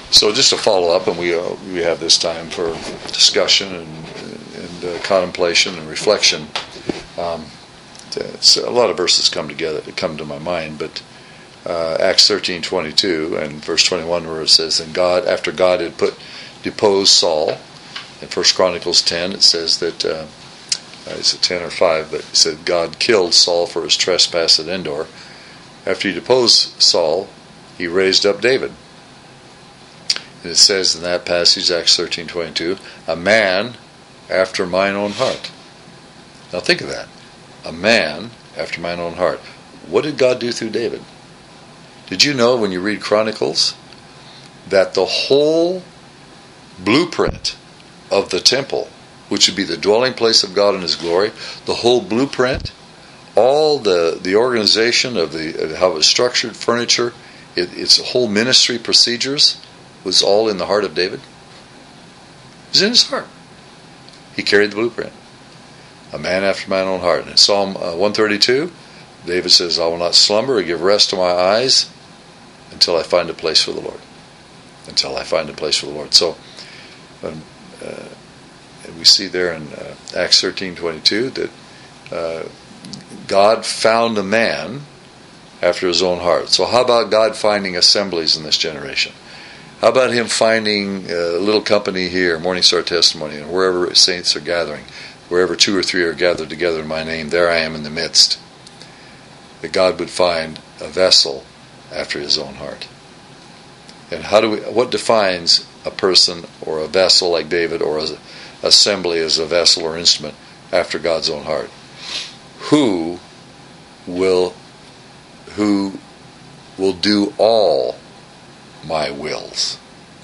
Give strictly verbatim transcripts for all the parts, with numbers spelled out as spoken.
So just to follow up, and we uh, we have this time for discussion and, and uh, contemplation and reflection. Um, a lot of verses come together, come to my mind, but uh, Acts thirteen twenty-two and verse twenty-one, where it says, "And God, after God had put deposed Saul," in First Chronicles ten, it says that uh, it's a ten or five, but it said God killed Saul for his trespass at Endor. After he deposed Saul, he raised up David. And it says in that passage, Acts thirteen twenty-two, "A man after mine own heart." Now think of that. A man after mine own heart. What did God do through David? Did you know when you read Chronicles that the whole blueprint of the temple, which would be the dwelling place of God in His glory, the whole blueprint, all the, the organization of the of how it was structured, furniture, it, its whole ministry procedures, was all in the heart of David? It was in his heart. He carried the blueprint. A man after mine own heart. And in Psalm uh, one thirty-two, David says, "I will not slumber or give rest to my eyes until I find a place for the Lord." Until I find a place for the Lord. So, um, uh, we see there in uh, Acts thirteen twenty-two that uh, God found a man after His own heart. So how about God finding assemblies in this generation? How about Him finding a little company here, Morning Star Testimony, and wherever saints are gathering, wherever two or three are gathered together in my name, there I am in the midst. That God would find a vessel after His own heart. And how do we? What defines a person or a vessel like David, or an assembly as a vessel or instrument after God's own heart? Who will, who will do all my wills?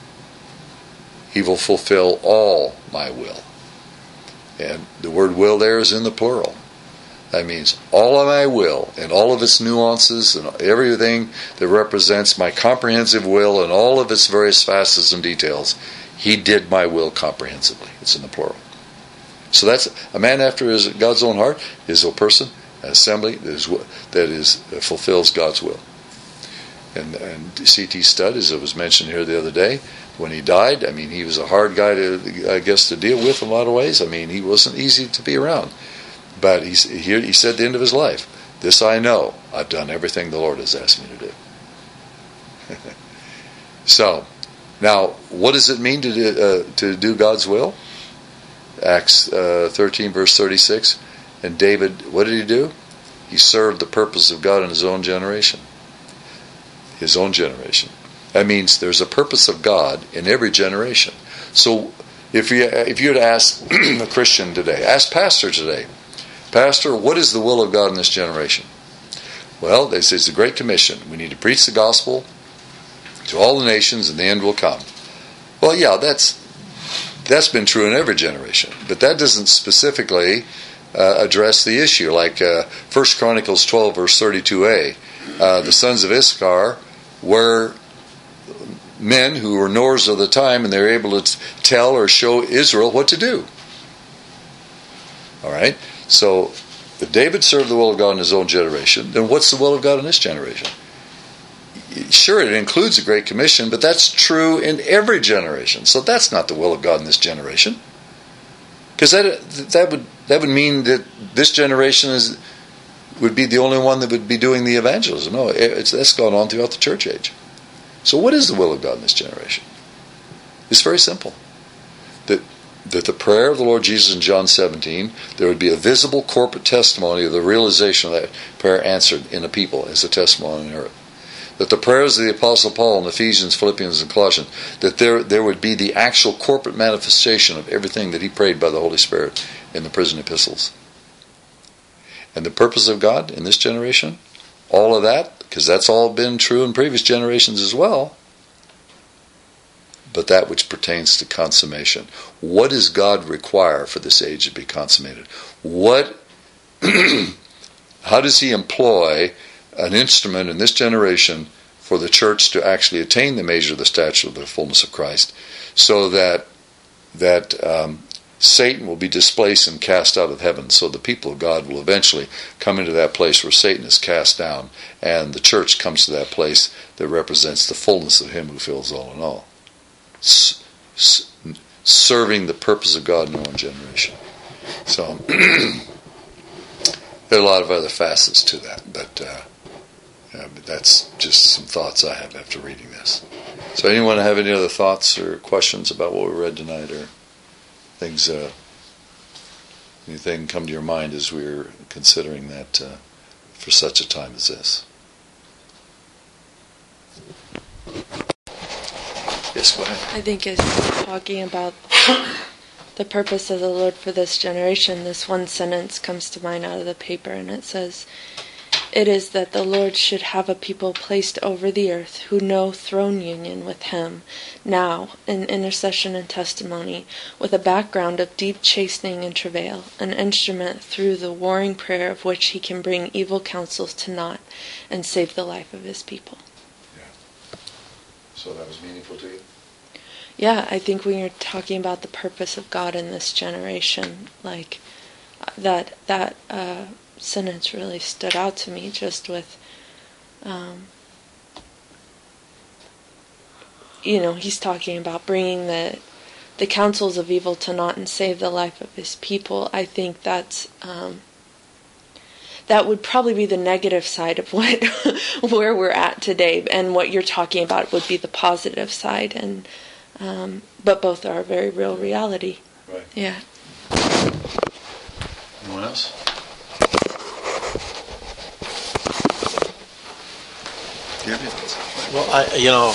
He will fulfill all my will. And the word will there is in the plural. That means all of my will and all of its nuances and everything that represents my comprehensive will and all of its various facets and details. He did my will comprehensively. It's in the plural. So that's a man after his, God's own heart is a person, an assembly that is, that is that fulfills God's will. And, and C T Studd, as it was mentioned here the other day, when he died, I mean, he was a hard guy to, I guess, to deal with in a lot of ways. I mean, he wasn't easy to be around. But he, he, he said at the end of his life, "This I know, I've done everything the Lord has asked me to do." So, now, what does it mean to do, uh, to do God's will? Acts uh, thirteen, verse thirty-six. And David, what did he do? He served the purpose of God in his own generation. His own generation. That means there's a purpose of God in every generation. So, if you if you were to ask a Christian today, ask pastor today, "Pastor, what is the will of God in this generation?" Well, they say it's the Great Commission. We need to preach the gospel to all the nations, and the end will come. Well, yeah, that's that's been true in every generation, but that doesn't specifically uh, address the issue. Like uh, First Chronicles twelve, verse thirty-two a, uh, the sons of Issachar were men who were knowers of the time, and they were able to tell or show Israel what to do. All right? So, if David served the will of God in his own generation, then what's the will of God in this generation? Sure, it includes the Great Commission, but that's true in every generation. So that's not the will of God in this generation. Because that that would that would mean that this generation is would be the only one that would be doing the evangelism. No, it's, that's gone on throughout the church age. So what is the will of God in this generation? It's very simple. That that the prayer of the Lord Jesus in John seventeen, there would be a visible corporate testimony of the realization of that prayer answered in a people as a testimony on earth. That the prayers of the Apostle Paul in Ephesians, Philippians, and Colossians, that there, there would be the actual corporate manifestation of everything that he prayed by the Holy Spirit in the prison epistles. And the purpose of God in this generation, all of that, because that's all been true in previous generations as well, but that which pertains to consummation. What does God require for this age to be consummated? What, how does He employ an instrument in this generation for the church to actually attain the measure of the stature of the fullness of Christ, so that that um, Satan will be displaced and cast out of heaven, so the people of God will eventually come into that place where Satan is cast down, and the church comes to that place that represents the fullness of Him who fills all in all. s- s- serving the purpose of God in our own generation. So there are a lot of other facets to that, but, uh, yeah, but that's just some thoughts I have after reading this. So anyone have any other thoughts or questions about what we read tonight, or things, uh, anything come to your mind as we were considering that uh, for such a time as this? Yes, go ahead. I think as you're talking about the purpose of the Lord for this generation, this one sentence comes to mind out of the paper, and it says, "It is that the Lord should have a people placed over the earth who know throne union with Him, now, in intercession and testimony, with a background of deep chastening and travail, an instrument through the warring prayer of which He can bring evil counsels to naught and save the life of His people." Yeah. So that was meaningful to you? Yeah, I think when you're talking about the purpose of God in this generation, like that that uh, sentence really stood out to me, just with, um, you know, he's talking about bringing the the counsels of evil to naught and save the life of His people. I think that's um, that would probably be the negative side of what where we're at today, and what you're talking about would be the positive side, and. Um, but both are a very real reality. Right. Yeah. Anyone else? Yeah. Well, I, you know,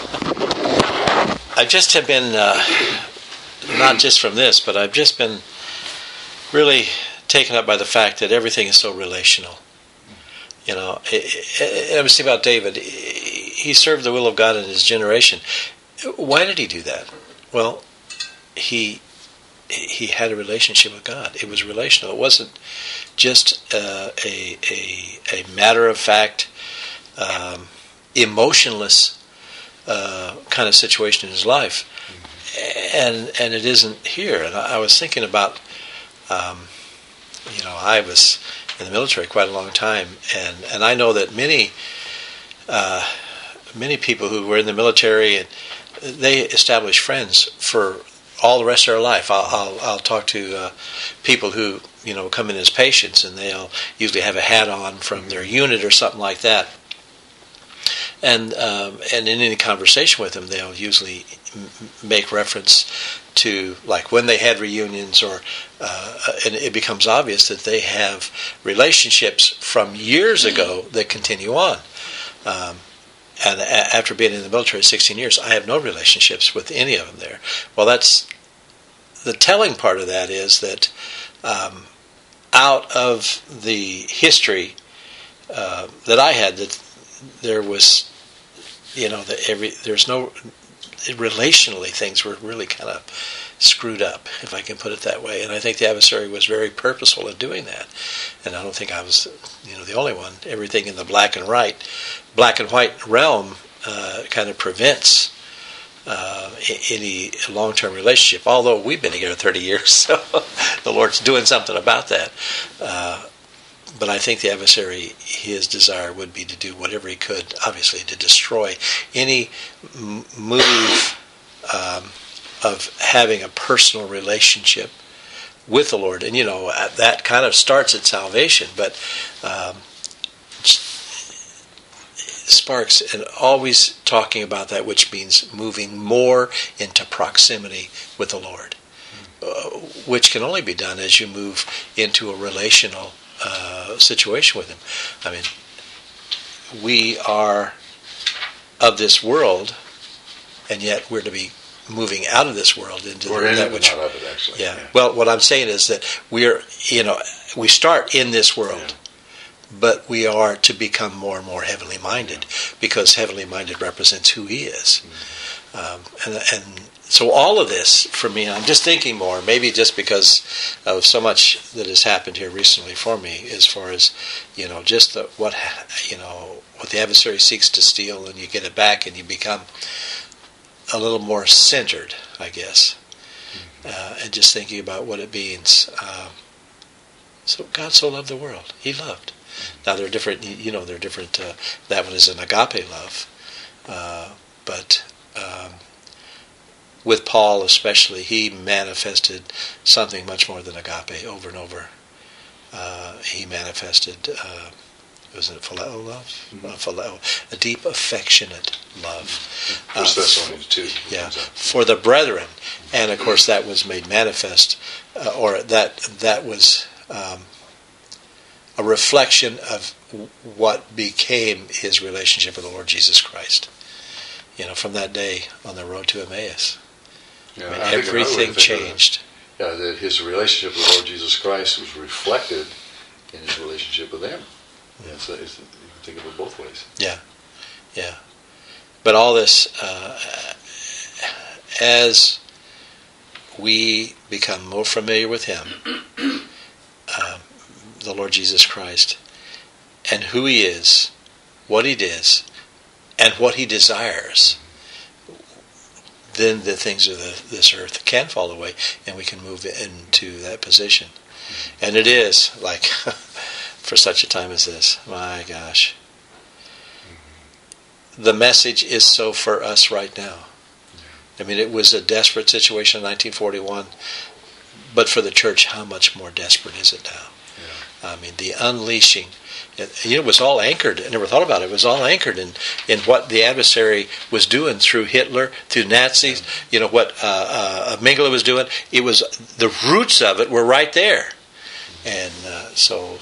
uh, I just have been, uh, not just from this, but I've just been really taken up by the fact that everything is so relational. You know, I was thinking about David. He served the will of God in his generation. Why did he do that? Well, he he had a relationship with God. It was relational. It wasn't just uh, a, a a matter of fact, um, emotionless uh, kind of situation in his life, and and it isn't here. And I, I was thinking about, um, you know, I was in the military quite a long time, and, and I know that many uh, many people who were in the military, and they establish friends for all the rest of their life. I'll I'll, I'll talk to uh, people who, you know, come in as patients, and they'll usually have a hat on from their unit or something like that. And um, and in any conversation with them, they'll usually m- make reference to, like, when they had reunions, or uh, and it becomes obvious that they have relationships from years ago that continue on. Um, And after being in the military sixteen years, I have no relationships with any of them there. Well, that's the telling part of that is that um, out of the history uh, that I had, that there was, you know, that every there's no relationally things were really kind of screwed up, if I can put it that way. And I think the adversary was very purposeful in doing that. And I don't think I was, you know, the only one. Everything in the black and white, black and white realm uh, kind of prevents uh, any long-term relationship. Although we've been together thirty years, so the Lord's doing something about that. Uh, but I think the adversary, his desire would be to do whatever he could, obviously, to destroy any m- move um, of having a personal relationship with the Lord. And, you know, that kind of starts at salvation, but um, Sparks, and always talking about that, which means moving more into proximity with the Lord, uh, which can only be done as you move into a relational uh, situation with Him. I mean, we are of this world, and yet we're to be moving out of this world into we're in that it, which, not of it, actually. Yeah. yeah. Well, what I'm saying is that we're, you know, we start in this world. Yeah. But we are to become more and more heavenly minded, because heavenly minded represents who He is. Um, and, and so all of this, for me, I'm just thinking more, maybe just because of so much that has happened here recently for me, as far as, you know, just the, what, you know, what the adversary seeks to steal, and you get it back, and you become a little more centered, I guess, uh, and just thinking about what it means. Um, so God so loved the world. He loved. Now there are different, you know, there are different. Uh, that one is an agape love, uh, but um, with Paul especially, he manifested something much more than agape over and over. Uh, he manifested, uh, was it phileo love? Mm-hmm. Uh, phileo, a deep affectionate love. First uh, Thessalonians two. Yeah, for the brethren. And of course that was made manifest, uh, or that that was um, a reflection of what became his relationship with the Lord Jesus Christ. You know, from that day on the road to Emmaus. Yeah, I mean, I everything changed. Yeah, that his relationship with the Lord Jesus Christ was reflected in his relationship with them. Yeah, so it's, you can think of it both ways. Yeah, yeah. But all this, uh, as we become more familiar with him, um, the Lord Jesus Christ, and who he is, what he does, and what he desires, then the things of the, this earth can fall away, and we can move into that position. And it is like for such a time as this. My gosh, the message is so for us right now. I mean, it was a desperate situation in nineteen forty-one, but for the church, how much more desperate is it now? Yeah. I mean, the unleashing. It, you know, it was all anchored. I never thought about it. It was all anchored in, in what the adversary was doing through Hitler, through Nazis. You know what uh, uh, Mengele was doing. It was the roots of it were right there, and uh, so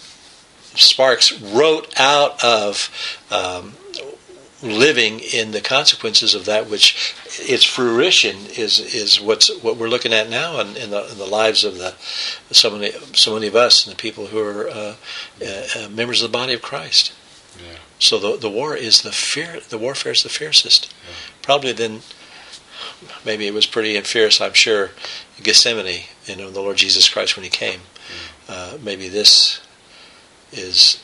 Sparks wrote out of um, living in the consequences of that, which its fruition is is what's what we're looking at now in, in, the, in the lives of the so many so many of us and the people who are uh, uh, members of the body of Christ. Yeah. So the the war is the fear. The warfare is the fiercest. Yeah. Probably then, maybe it was pretty fierce. I'm sure, Gethsemane. You know, the Lord Jesus Christ when He came. Yeah. Uh, maybe this is.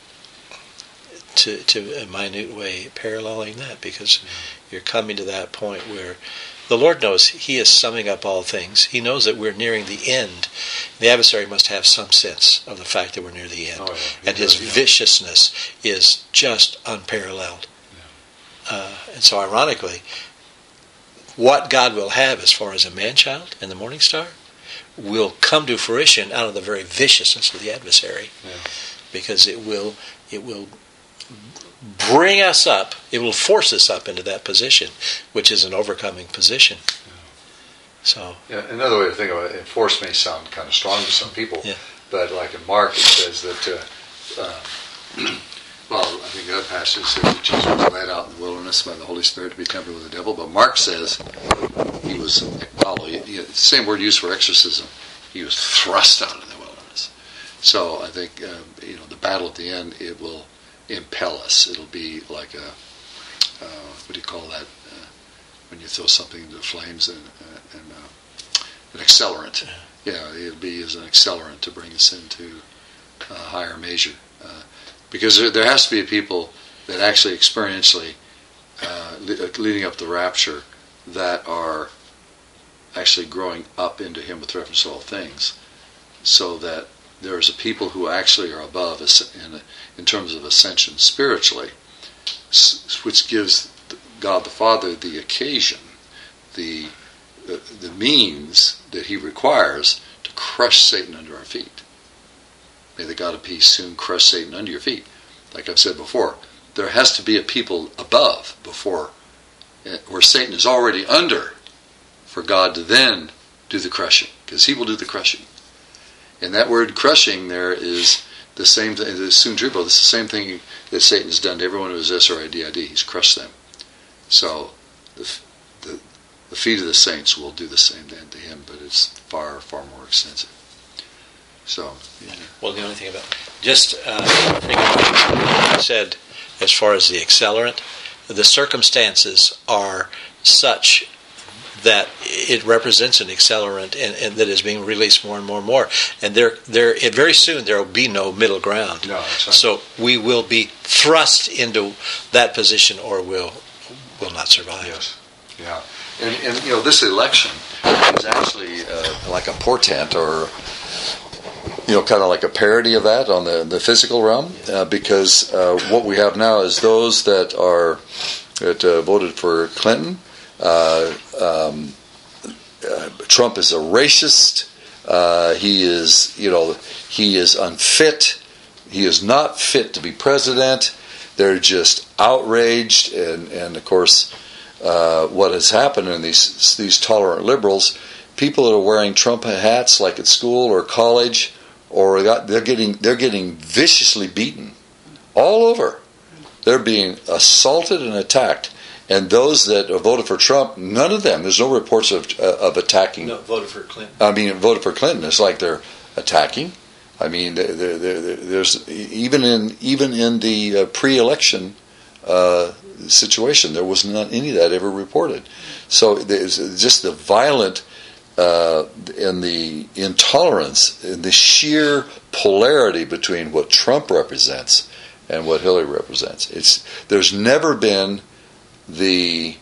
To, to a minute way paralleling that, because you're coming to that point where the Lord knows He is summing up all things. He knows that we're nearing the end. The adversary must have some sense of the fact that we're near the end. Oh, yeah. And his viciousness is just unparalleled. Yeah. Uh, and so ironically, what God will have as far as a man-child and the morning star will come to fruition out of the very viciousness of the adversary. Yeah. Because it will it will bring us up, it will force us up into that position, which is an overcoming position. Yeah. So, yeah, another way to think about it, force may sound kind of strong to some people, yeah. but like in Mark it says that, uh, uh, well, I think the other passage says that Jesus was led out in the wilderness by the Holy Spirit to be tempted with the devil, but Mark says he was, well, he, he, same word used for exorcism, he was thrust out in the wilderness. So I think, uh, you know, the battle at the end, it will impel us. It'll be like a, uh, what do you call that, uh, when you throw something into the flames, and, uh, and uh, an accelerant. Yeah, it'll be as an accelerant to bring us into a higher measure. Uh, because there, there has to be people that actually experientially, uh, leading up to the rapture, that are actually growing up into Him with reference to all things, so that there's a people who actually are above us in, in terms of ascension spiritually, which gives God the Father the occasion, the, the the means that He requires to crush Satan under our feet. May the God of peace soon crush Satan under your feet. Like I've said before, there has to be a people above before, where Satan is already under, for God to then do the crushing, because He will do the crushing. And that word crushing there is the same thing, the soon true, but it's the same thing that Satan has done to everyone who is S R I D I D. He's crushed them. So the, the the feet of the saints will do the same then to him, but it's far, far more extensive. So, yeah. Well, the only thing about, just uh, thing I said as far as the accelerant, the circumstances are such that it represents an accelerant, and, and that is being released more and more and more. And there, there, it, very soon there will be no middle ground. No, that's right. So we will be thrust into that position, or will will not survive. Yes. Yeah. And, and you know, this election is actually uh, like a portent, or you know, kind of like a parody of that on the the physical realm, uh, because uh, what we have now is those that are that uh, voted for Clinton. Uh, um, uh, Trump is a racist. Uh, he is, you know, he is unfit. He is not fit to be president. They're just outraged, and, and of course, uh, what has happened in these these tolerant liberals, people that are wearing Trump hats, like at school or college, or got, they're getting they're getting viciously beaten all over. They're being assaulted and attacked, and those that voted for Trump, none of them. There's no reports of uh, of attacking. No, voted for Clinton. I mean, voted for Clinton. It's like they're attacking. I mean, there, there, there, there's even in even in the uh, pre-election uh, situation, there was not any of that ever reported. So there's just the violent uh, and the intolerance and the sheer polarity between what Trump represents and what Hillary represents. It's there's never been the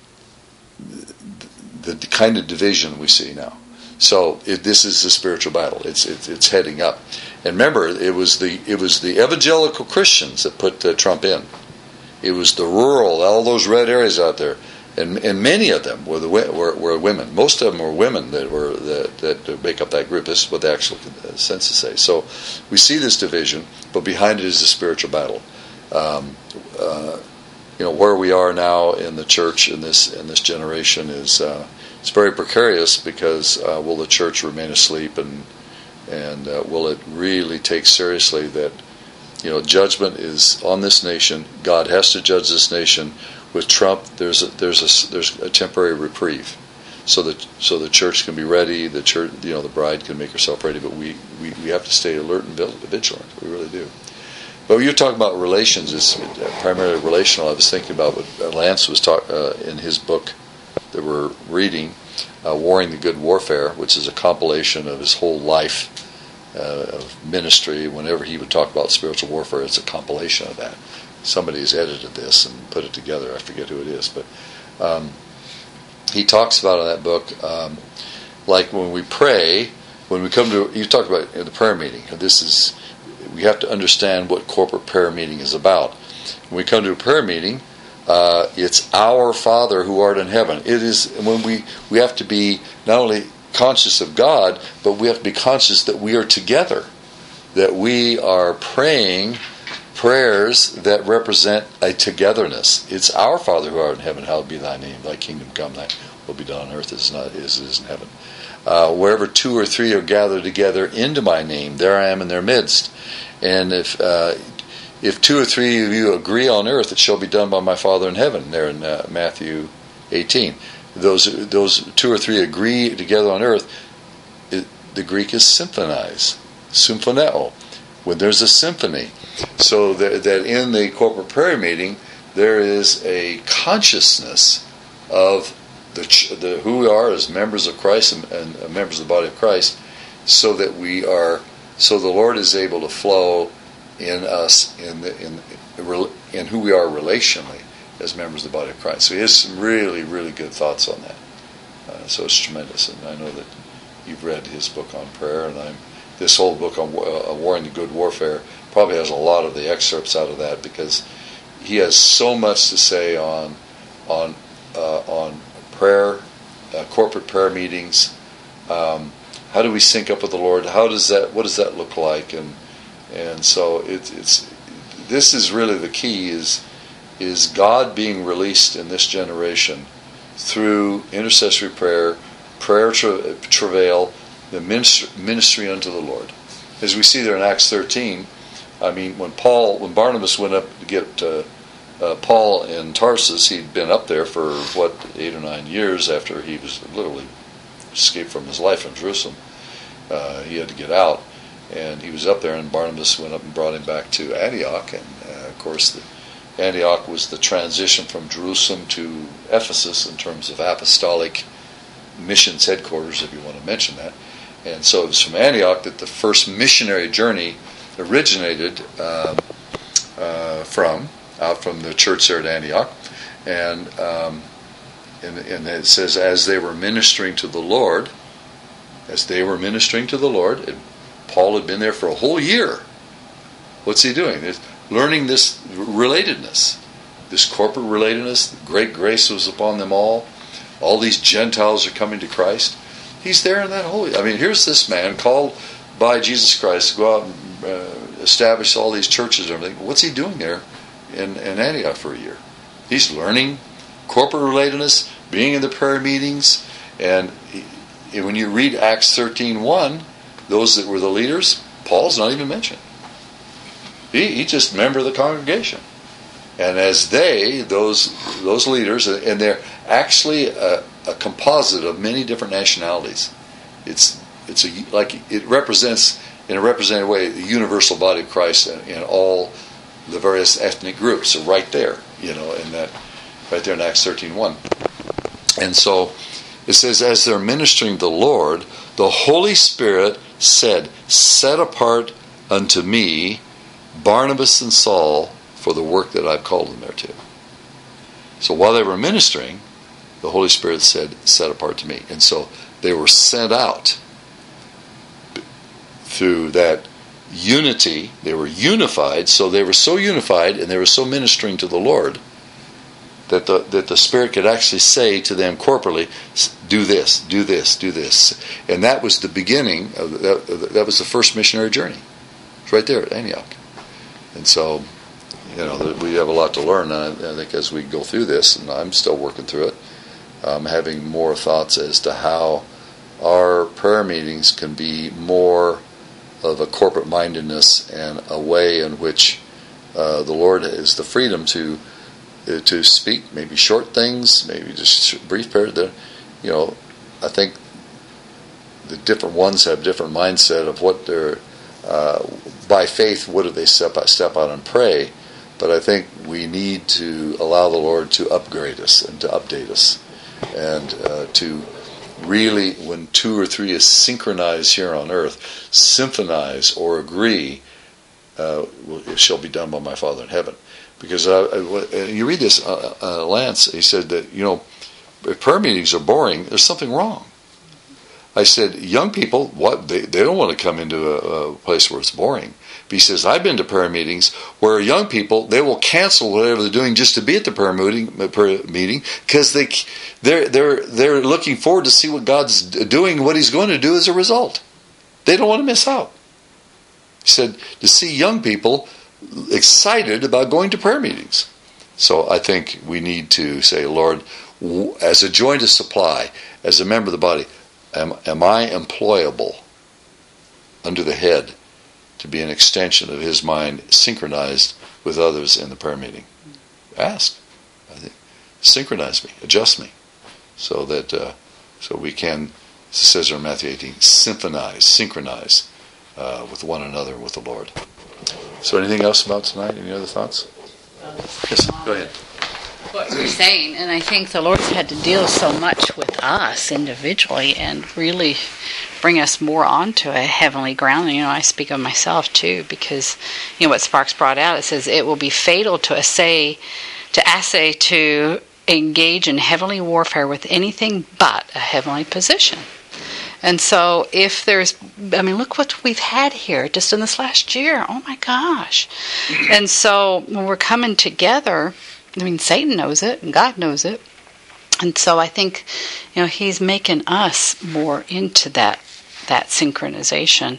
the, the kind of division we see now. So it, this is the spiritual battle. It's, it's it's heading up. And remember, it was the it was the evangelical Christians that put uh, Trump in. It was the rural, all those red areas out there, and and many of them were the were, were women. Most of them were women that were that, that make up that group. This is what the actual census says. So we see this division, but behind it is the spiritual battle. Um, uh, you know where we are now in the church in this in this generation is. Uh, It's very precarious because uh, will the church remain asleep, and and uh, will it really take seriously that you know judgment is on this nation? God has to judge this nation. With Trump, there's a, there's a there's a temporary reprieve, so that so the church can be ready. The church, you know, the bride can make herself ready. But we, we, we have to stay alert and vigilant. We really do. But when you're talking about relations, it's primarily relational. I was thinking about what Lance was talking uh, in his book that we're reading, uh, Warring the Good Warfare, which is a compilation of his whole life uh, of ministry. Whenever he would talk about spiritual warfare, it's a compilation of that. Somebody has edited this and put it together. I forget who it is. But um, he talks about in that book, um, like when we pray, when we come to, you talk about in the prayer meeting, this is, we have to understand what corporate prayer meeting is about. When we come to a prayer meeting, Uh, it's our Father who art in heaven. It is when we we have to be not only conscious of God, but we have to be conscious that we are together, that we are praying prayers that represent a togetherness. It's our Father who art in heaven. Hallowed be thy name. Thy kingdom come. Thy will be done on earth as not as it is in heaven. Uh, wherever two or three are gathered together into my name, there I am in their midst. And if uh, If two or three of you agree on earth, it shall be done by my Father in heaven. There in uh, Matthew eighteen, those those two or three agree together on earth. It, the Greek is symphonize, symphoneo. When there's a symphony, so that, that in the corporate prayer meeting there is a consciousness of the, the who we are as members of Christ and, and members of the body of Christ, so that we are, so the Lord is able to flow in us, in the in in who we are relationally as members of the body of Christ. So he has some really, really good thoughts on that. Uh, so it's tremendous, and I know that you've read his book on prayer, and I'm this whole book on uh, Warring the Good Warfare probably has a lot of the excerpts out of that, because he has so much to say on on uh, on prayer, uh, corporate prayer meetings. Um, how do we sync up with the Lord? How does that? What does that look like? And And so it, it's this is really the key, is is God being released in this generation through intercessory prayer, prayer tra- travail, the ministry, ministry unto the Lord. As we see there in Acts thirteen, I mean, when Paul, when Barnabas went up to get uh, uh, Paul in Tarsus, he'd been up there for what eight or nine years after he was literally escaped from his life in Jerusalem. Uh, he had to get out. And he was up there, and Barnabas went up and brought him back to Antioch. And, uh, of course, the, Antioch was the transition from Jerusalem to Ephesus in terms of apostolic missions headquarters, if you want to mention that. And so it was from Antioch that the first missionary journey originated uh, uh, from, out from the church there at Antioch. And, um, and, and it says, as they were ministering to the Lord, as they were ministering to the Lord, it, Paul had been there for a whole year. What's he doing? He's learning this relatedness, this corporate relatedness. Great grace was upon them all. all these Gentiles are coming to Christ. He's there in that holy. I mean, here's this man called by Jesus Christ to go out and uh, establish all these churches and everything. What's he doing there in, in Antioch for a year? He's learning corporate relatedness, being in the prayer meetings, and he, when you read Acts thirteen one, those that were the leaders, Paul's not even mentioned. He, he's just a member of the congregation. And as they, those those leaders, and they're actually a, a composite of many different nationalities. It's it's a, like it represents, in a representative way, the universal body of Christ in, in all the various ethnic groups are right there, you know, in that, right there in Acts thirteen one. And so it says, as they're ministering the Lord, the Holy Spirit said, set apart unto me Barnabas and Saul for the work that I've called them thereto. So while they were ministering, the Holy Spirit said, set apart to me. And so they were sent out through that unity. They were unified. So they were so unified and they were so ministering to the Lord that the, that the Spirit could actually say to them corporately, do this, do this, do this. And that was the beginning, of that, that was the first missionary journey. It's right there at Antioch. And so, you know, we have a lot to learn. I think as we go through this, and I'm still working through it, um, having more thoughts as to how our prayer meetings can be more of a corporate mindedness and a way in which uh, the Lord has the freedom to uh, to speak, maybe short things, maybe just brief prayer. That, you know, I think the different ones have different mindset of what they're uh, by faith. What do they step out, step out and pray? But I think we need to allow the Lord to upgrade us and to update us, and uh, to really, when two or three is synchronized here on earth, symphonize or agree, uh, it shall be done by my Father in heaven. Because uh, you read this, uh, uh, Lance, he said that, you know, if prayer meetings are boring, there's something wrong. I said, young people, what they, they don't want to come into a, a place where it's boring. But he says, I've been to prayer meetings where young people, they will cancel whatever they're doing just to be at the prayer meeting, prayer meeting, because they they're they're they're looking forward to see what God's doing, what He's going to do as a result. They don't want to miss out. He said to see young people excited about going to prayer meetings. So I think we need to say, Lord, as a joint of supply, as a member of the body, am, am I employable under the head to be an extension of His mind, synchronized with others in the prayer meeting? Ask. I think, synchronize me, adjust me, so that uh, so we can, as it says in Matthew eighteen, symphonize, synchronize uh, with one another, with the Lord. So anything else about tonight? Any other thoughts? Um, Yes, go ahead. What you're saying, and I think the Lord's had to deal so much with us individually and really bring us more onto a heavenly ground. And, you know, I speak of myself too, because, you know, what Sparks brought out, it says it will be fatal to essay, to essay to engage in heavenly warfare with anything but a heavenly position. And so if there's, I mean, look what we've had here just in this last year. Oh my gosh. And so when we're coming together, I mean, Satan knows it and God knows it. And so I think, you know, He's making us more into that, that synchronization.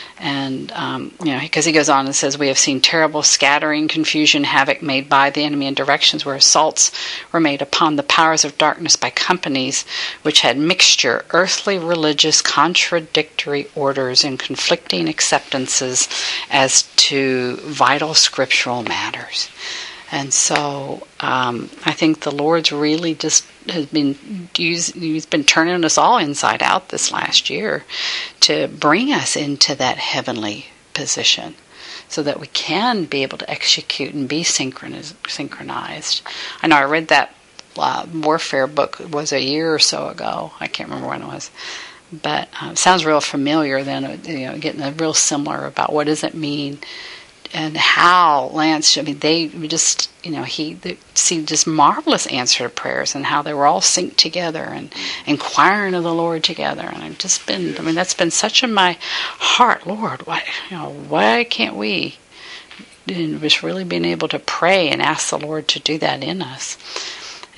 And, um, you know, because He goes on and says, we have seen terrible scattering, confusion, havoc made by the enemy in directions where assaults were made upon the powers of darkness by companies which had mixture, earthly, religious, contradictory orders and conflicting acceptances as to vital scriptural matters. And so um, I think the Lord's really just has been used, He's been turning us all inside out this last year to bring us into that heavenly position so that we can be able to execute and be synchronized. synchronized. I know I read that uh, warfare book, it was a year or so ago. I can't remember when it was. But uh, it sounds real familiar then, you know, getting a real similar about what does it mean. And how Lance, I mean, they just, you know, he they see just marvelous answer to prayers and how they were all synced together and inquiring of the Lord together. And I've just been, I mean, that's been such in my heart, Lord, why, you know, why can't we? And just really being able to pray and ask the Lord to do that in us.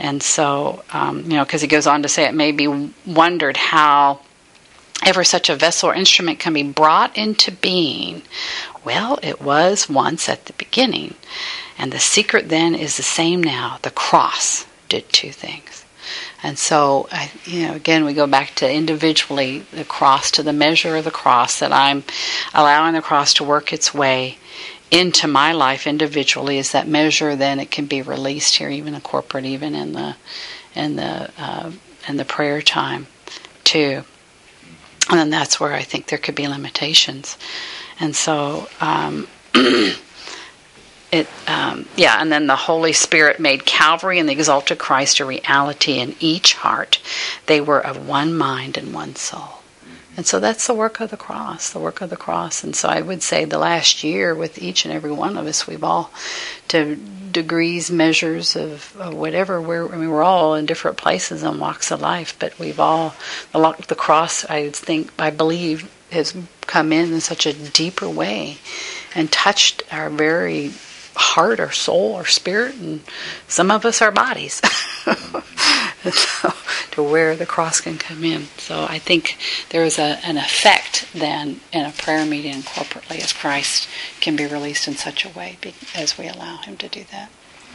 And so, um, you know, because he goes on to say, it may be wondered how ever such a vessel or instrument can be brought into being. Well, it was once at the beginning. And the secret then is the same now. The cross did two things. And so, I, you know, again, we go back to individually the cross, to the measure of the cross, that I'm allowing the cross to work its way into my life individually. Is that measure, then it can be released here, even in corporate, even in the in the uh, in the prayer time too. And then that's where I think there could be limitations. And so, um, it, um, yeah, and then the Holy Spirit made Calvary and the exalted Christ a reality in each heart. They were of one mind and one soul. And so that's the work of the cross, the work of the cross. And so I would say the last year with each and every one of us, we've all, to degrees, measures of, of whatever, we're, I mean, we're all in different places and walks of life, but we've all, the, the cross, I think, I believe, has come in in such a deeper way and touched our very heart, our soul, our spirit, and some of us our bodies. And so, to where the cross can come in. So I think there is a, an effect then in a prayer meeting corporately as Christ can be released in such a way be, as we allow him to do that.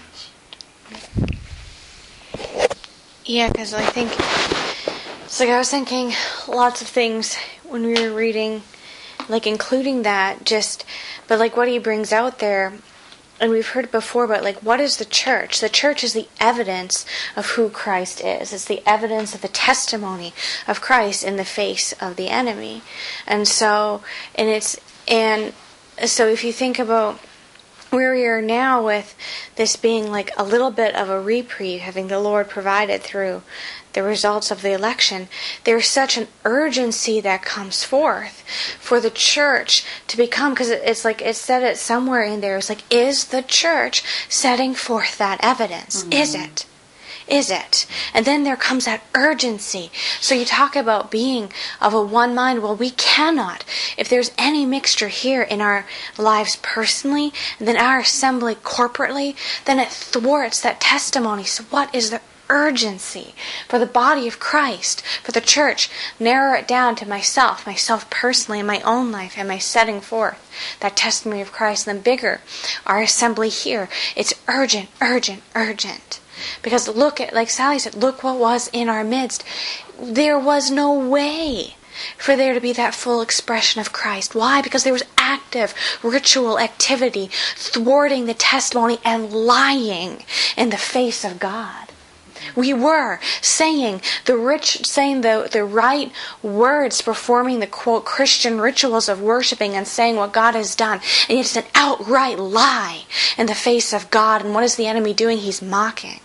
Yeah, because I think, it's like I was thinking lots of things when we were reading, like including that, just, but like what he brings out there, and we've heard it before, but like, what is the church? The church is the evidence of who Christ is. It's the evidence of the testimony of Christ in the face of the enemy. And so, and it's, and so if you think about where we are now with this being like a little bit of a reprieve, having the Lord provided through the results of the election, there's such an urgency that comes forth for the church to become, because it's like it said it somewhere in there, it's like, is the church setting forth that evidence? Mm-hmm. Is it? Is it? And then there comes that urgency. So you talk about being of a one mind. Well, we cannot. If there's any mixture here in our lives personally, and then our assembly corporately, then it thwarts that testimony. So what is the urgency for the body of Christ, for the church? Narrow it down to myself, myself personally in my own life. Am I setting forth that testimony of Christ? And then bigger, our assembly here. It's urgent, urgent, urgent. Because look at, like Sally said, look what was in our midst. There was no way for there to be that full expression of Christ. Why? Because there was active ritual activity thwarting the testimony and lying in the face of God. We were saying the rich, saying the, the right words, performing the quote Christian rituals of worshiping and saying what God has done, and it's an outright lie in the face of God. And what is the enemy doing? He's mocking.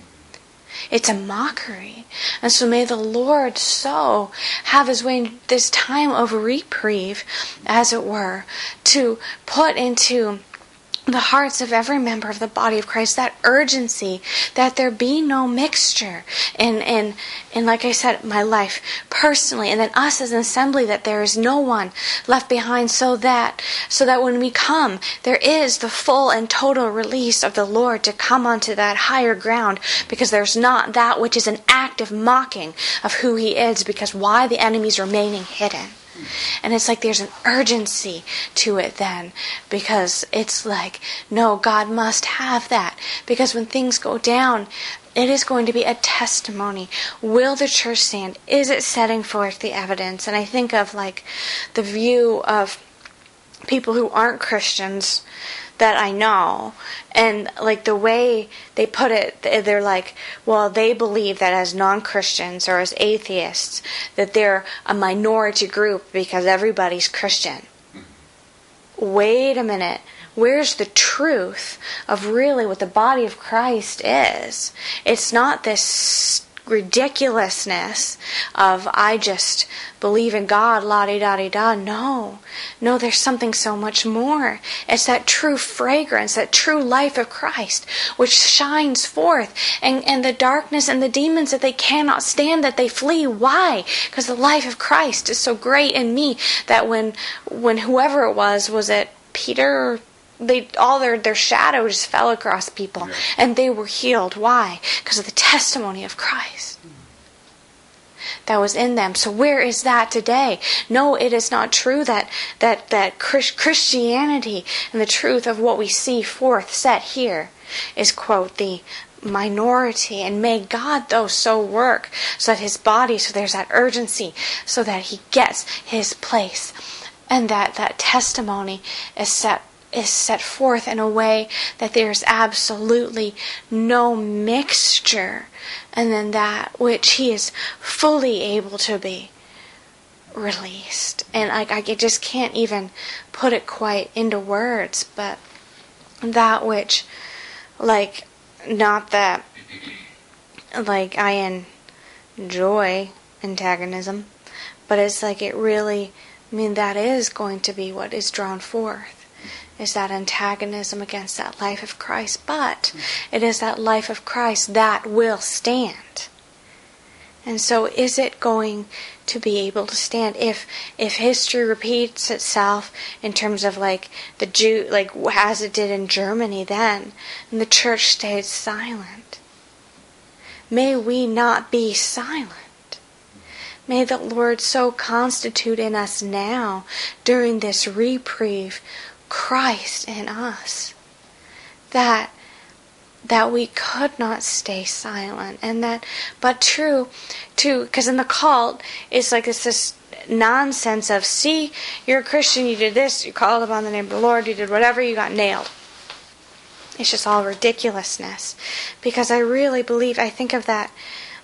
It's a mockery. And so may the Lord so have his way in this time of reprieve, as it were, to put into the hearts of every member of the body of Christ that urgency that there be no mixture in, in, in like I said, my life personally, and then us as an assembly, that there is no one left behind, so that so that when we come, there is the full and total release of the Lord to come onto that higher ground, because there's not that which is an active mocking of who he is, because why? The enemy's remaining hidden. And it's like there's an urgency to it then, because it's like, no, God must have that. Because when things go down, it is going to be a testimony. Will the church stand? Is it setting forth the evidence? And I think of like the view of people who aren't Christians that I know, and like the way they put it, they're like, well, they believe that as non-Christians or as atheists, that they're a minority group because everybody's Christian. Wait a minute. Where's the truth of really what the body of Christ is? It's not this ridiculousness of I just believe in God, la-di-da-di-da. No. No, there's something so much more. It's that true fragrance, that true life of Christ, which shines forth. And, and the darkness and the demons that they cannot stand, that they flee. Why? Because the life of Christ is so great in me that when when whoever it was, was it Peter or they all their their shadow just fell across people, Yeah. and they were healed. Why? Because of the testimony of Christ that was in them. So where is that today? No, it is not true that that that Christianity and the truth of what we see forth set here is, quote, the minority. And may God, though, so work so that his body, so there's that urgency, so that he gets his place, and that that testimony is set is set forth in a way that there's absolutely no mixture, and then that which he is fully able to be released. And I, I just can't even put it quite into words, but that which, like, not that, like, I enjoy antagonism, but it's like it really, I mean, that is going to be what is drawn forth. Is that antagonism against that life of Christ. But it is that life of Christ that will stand. And so is it going to be able to stand if if history repeats itself in terms of like the Jew, like as it did in Germany then, and the church stayed silent? May we not be silent. May the Lord so constitute in us now, during this reprieve, Christ in us, that that we could not stay silent, and that, but true, too, because in the cult, it's like it's this nonsense of, see, you're a Christian, you did this, you called upon the name of the Lord, you did whatever, you got nailed. It's just all ridiculousness, because I really believe, I think of that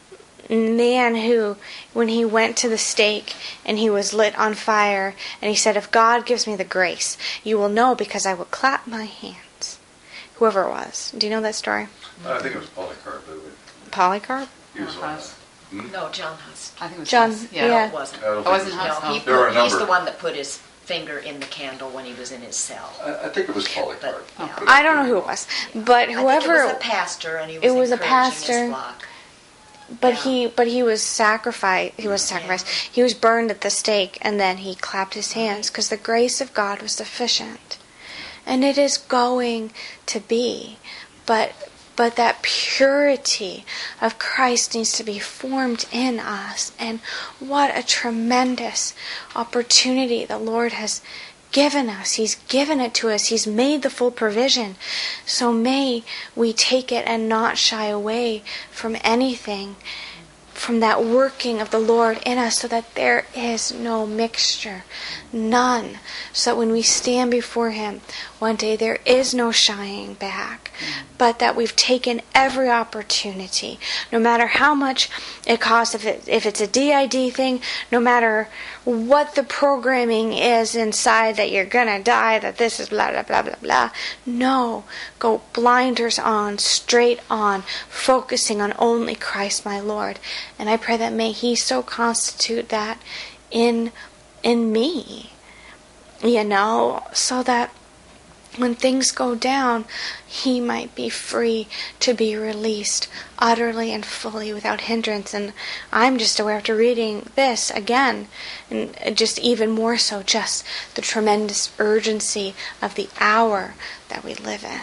man who, when he went to the stake and he was lit on fire, and he said, if God gives me the grace, you will know because I will clap my hands. Whoever it was. Do you know that story? I think it was Polycarp. But it- Polycarp? He was on that. Hmm? No, John Huss. I think it was John, Huss. yeah. No, it wasn't. I don't Oh, think wasn't it Huss? No, he Oh. There were a put, he's number. the one that put his finger in the candle when he was in his cell. I, I think it was Polycarp. But, yeah. I don't know who it was, but whoever. I think it was a pastor, and he was it was a encouraging pastor. his flock. But Yeah. he, but he was sacrificed. He was sacrificed. He was burned at the stake, and then he clapped his hands because the grace of God was sufficient, and it is going to be. But, but that purity of Christ needs to be formed in us, and what a tremendous opportunity the Lord has given us. He's given it to us. He's made the full provision. So may we take it and not shy away from anything, from that working of the Lord in us, so that there is no mixture, none. So that when we stand before Him one day, there is no shying back, but that we've taken every opportunity, no matter how much it costs, if, it, if it's a D I D thing, no matter what the programming is inside, that you're going to die, that this is blah, blah, blah, blah, blah. No, go blinders on, straight on, focusing on only Christ my Lord. And I pray that may He so constitute that in in me, you know, so that when things go down, He might be free to be released utterly and fully without hindrance. And I'm just aware after reading this again, and just even more so, just the tremendous urgency of the hour that we live in.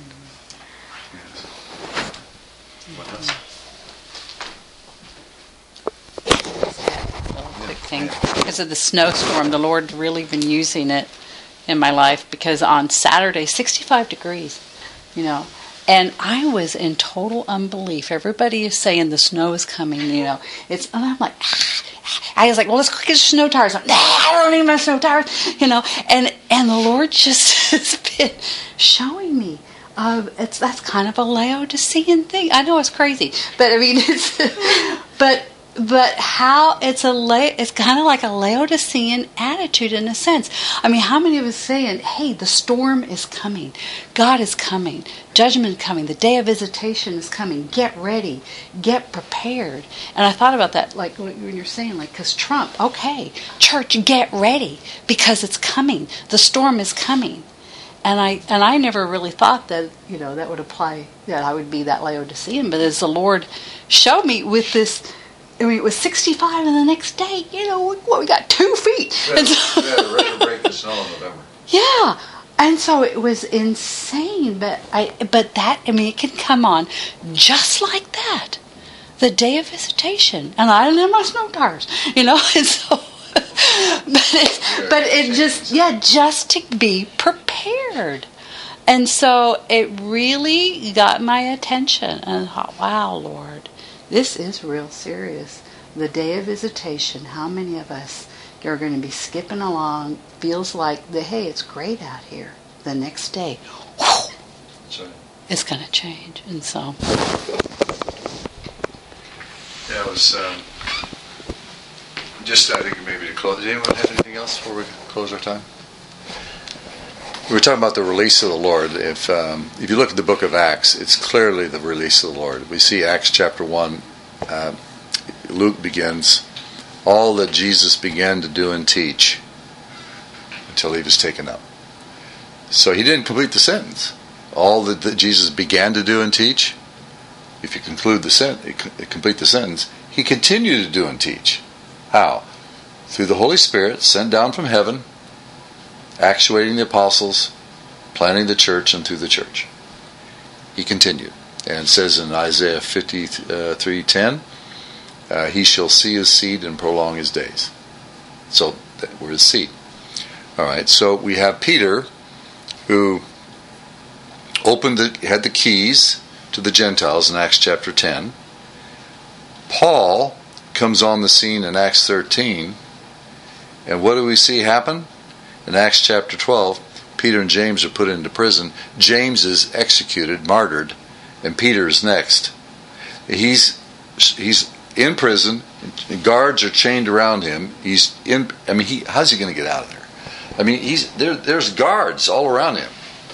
Quick thing. Because of the snowstorm, the Lord's really been using it in my life, because on Saturday, sixty-five degrees, you know, and I was in total unbelief. Everybody is saying the snow is coming, you know. It's, and I'm like, I was like, well, let's go get snow tires. Nah, I don't need my snow tires, you know. And and the Lord just has been showing me. Uh, it's that's kind of a Laodicean thing. I know it's crazy, but I mean, it's but. But how it's a La- it's kind of like a Laodicean attitude in a sense. I mean, how many of us saying, "Hey, the storm is coming, God is coming, judgment is coming, the day of visitation is coming. Get ready, get prepared." And I thought about that, like when you're saying, like, because Trump, okay, church, get ready because it's coming. The storm is coming. And I and I never really thought that, you know, that would apply, that I would be that Laodicean. But as the Lord showed me with this. I mean, it was sixty-five, and the next day, you know, what, we got two feet. We had, we had a record breaking snow in November. Yeah, And so it was insane, but I but that I mean it can come on just like that. The day of visitation. And I didn't have my snow tires. You know, and so but it but it just yeah, just to be prepared. And so it really got my attention, and I thought, wow, Lord, this is real serious. The day of visitation, how many of us are going to be skipping along, feels like, the, hey, it's great out here. The next day, whoo, Sorry. it's going to change. And so... Yeah, it was um, just, I think, maybe to close. Does anyone have anything else before we close our time? We were talking about the release of the Lord. If um, if you look at the book of Acts, it's clearly the release of the Lord. We see Acts chapter one, uh, Luke begins, all that Jesus began to do and teach until he was taken up. So he didn't complete the sentence. All that, that Jesus began to do and teach, if you conclude the sentence, complete the sentence, he continued to do and teach. How? Through the Holy Spirit sent down from heaven, actuating the apostles, planting the church, and through the church. He continued. And it says in Isaiah fifty-three ten, uh, he shall see his seed and prolong his days. So we're his seed. All right, so we have Peter, who opened the, had the keys to the Gentiles in Acts chapter ten. Paul comes on the scene in Acts thirteen. And what do we see happen? In Acts chapter twelve, Peter and James are put into prison. James is executed, martyred, and Peter is next. He's he's in prison. Guards are chained around him. He's in. I mean, he how's he going to get out of there? I mean, he's there. There's guards all around him,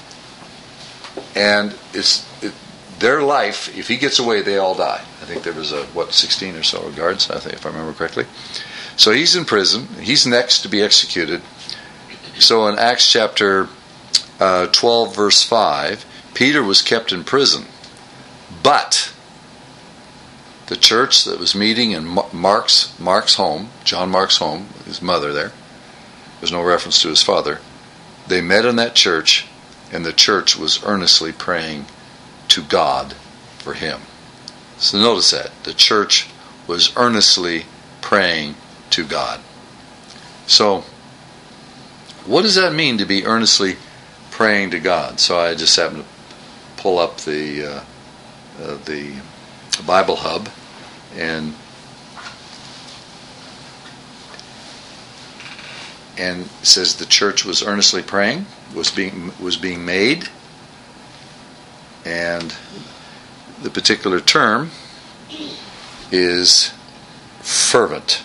and it's it, their life. If he gets away, they all die. I think there was a what sixteen or so guards. I think, if I remember correctly. So he's in prison. He's next to be executed. So in Acts chapter uh, twelve, verse five, Peter was kept in prison, but the church that was meeting in Mark's Mark's home, John Mark's home, his mother there, there's no reference to his father, they met in that church, and the church was earnestly praying to God for him. So notice that. The church was earnestly praying to God. So, what does that mean to be earnestly praying to God? So I just happened to pull up the uh, uh, the Bible Hub, and and it says the church was earnestly praying, was being was being made, and the particular term is fervent.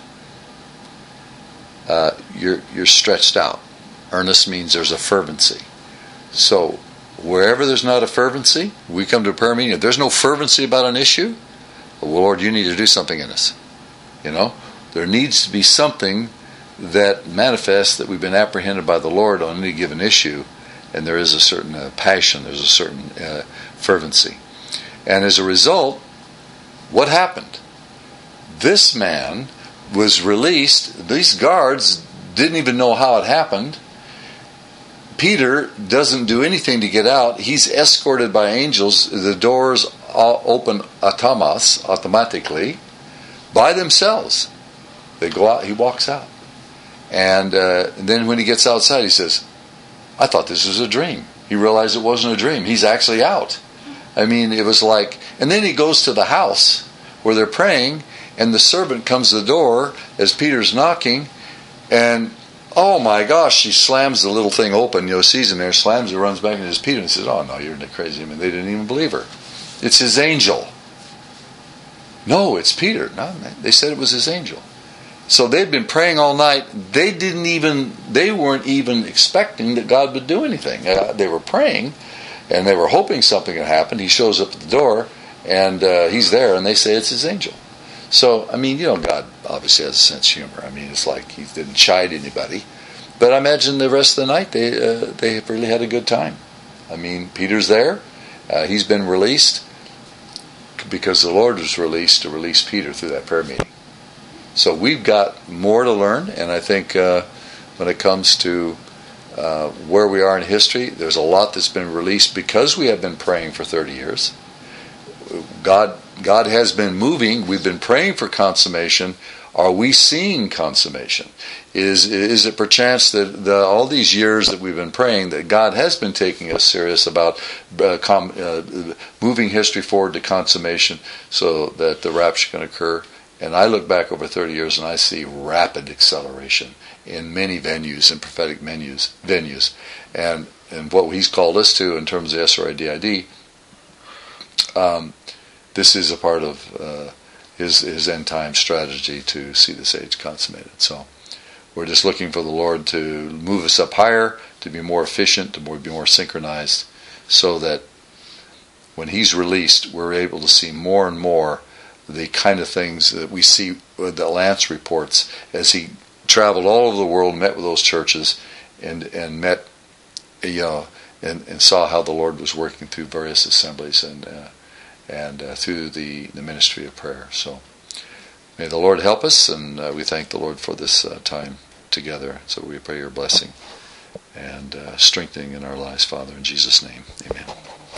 Uh, you're you're stretched out. Earnest means there's a fervency. So wherever there's not a fervency, we come to a prayer meeting. If there's no fervency about an issue, well, Lord, you need to do something in us. You know, there needs to be something that manifests that we've been apprehended by the Lord on any given issue, and there is a certain uh, passion, there's a certain uh, fervency. And as a result, what happened? This man was released. These guards didn't even know how it happened. Peter doesn't do anything to get out. He's escorted by angels. The doors open automas, automatically, by themselves. They go out. He walks out. And, uh, and then when he gets outside, he says, I thought this was a dream. He realized it wasn't a dream. He's actually out. I mean, it was like... And then he goes to the house where they're praying, and the servant comes to the door as Peter's knocking, and oh my gosh, she slams the little thing open, you know, sees him there, slams it, runs back, and it's Peter, and says, oh no, you're crazy. I mean, they didn't even believe her. It's his angel. No, it's Peter. No, they said it was his angel. So they'd been praying all night. They didn't even, they weren't even expecting that God would do anything. Uh, they were praying, and they were hoping something would happen. He shows up at the door, and uh, he's there, and they say it's his angel. So, I mean, you know, God obviously has a sense of humor. I mean, it's like he didn't chide anybody. But I imagine the rest of the night they uh, they really had a good time. I mean, Peter's there. Uh, he's been released because the Lord was released to release Peter through that prayer meeting. So we've got more to learn, and I think uh, when it comes to uh, where we are in history. There's a lot that's been released because we have been praying for thirty years. God, God has been moving. We've been praying for consummation. Are we seeing consummation? Is is it perchance that the, all these years that we've been praying that God has been taking us serious about uh, com, uh, moving history forward to consummation so that the rapture can occur? And I look back over thirty years and I see rapid acceleration in many venues and prophetic venues, venues, and and what He's called us to in terms of S R I D I D. Um, this is a part of uh, his his end time strategy to see this age consummated. So we're just looking for the Lord to move us up higher, to be more efficient, to more, be more synchronized, so that when He's released, we're able to see more and more the kind of things that we see with the Lance reports as he traveled all over the world, met with those churches, and and met, you know, and, and saw how the Lord was working through various assemblies and uh, and uh, through the, the ministry of prayer. So may the Lord help us, and uh, we thank the Lord for this uh, time together. So we pray your blessing and uh, strengthening in our lives, Father, in Jesus' name. Amen.